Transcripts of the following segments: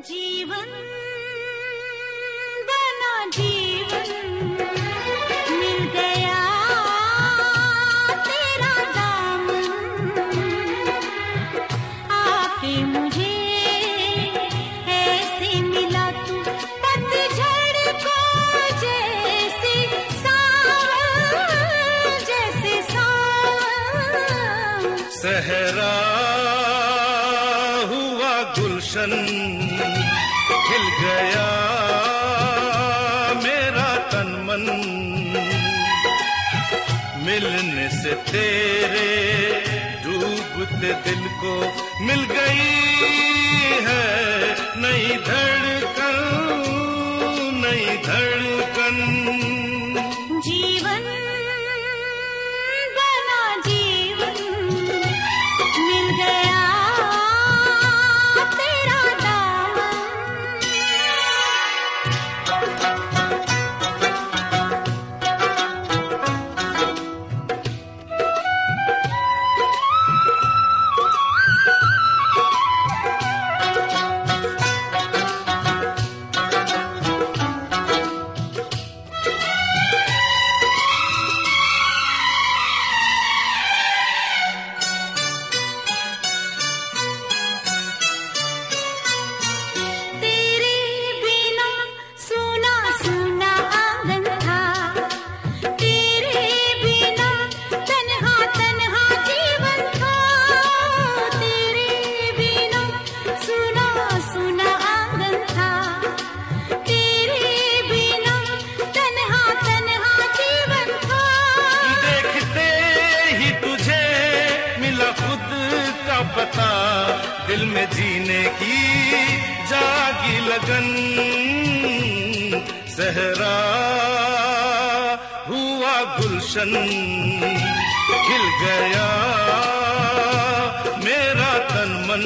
जीवन बना जीवन मिल गया तेरा दामन आके मुझे ऐसे मिला तू पतझड़ को जैसे सावन सहरा हुआ गुलशन खिल गया मेरा तन मन मिलने से तेरे डूबते दिल को मिल गई है नई धड़कन नई धड़कन जीवन बना जीवन मिल गया पता दिल में जीने की जागी लगन सहरा हुआ गुलशन खिल गया मेरा तन मन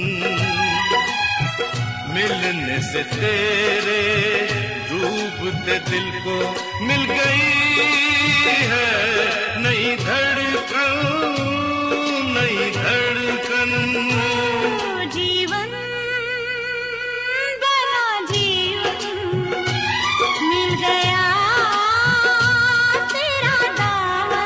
मिलने से तेरे डूबते दिल को मिल गई है नई धड़कन नई धड़कन जीवन बना जीवन मिल गया तेरा दामन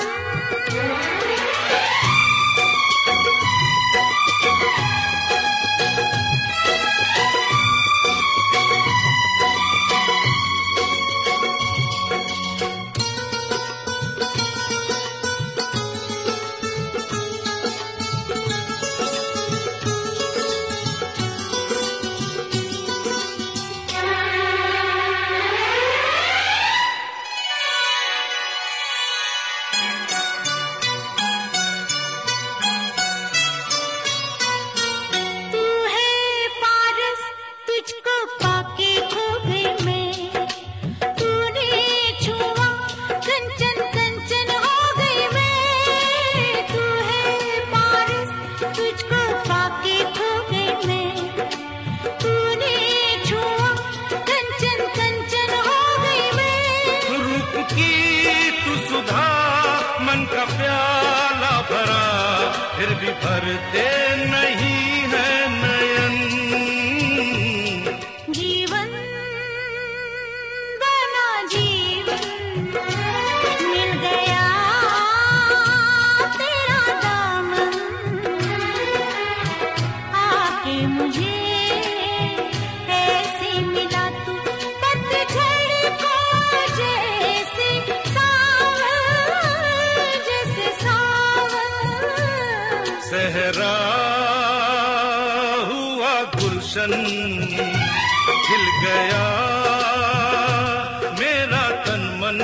का प्याला भरा फिर भी भरते नहीं है नयन जीवन बना जीवन मिल गया तेरा दामन आके मुझे ऐसे मिला तू पतझड़ को जैसे सहरा हुआ गुलशन खिल गया मेरा तन मन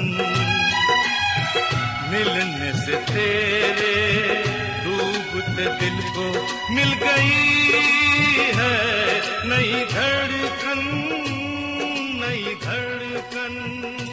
मिलने से तेरे डूबते दिल को मिल गई है नई धड़कन नई धड़कन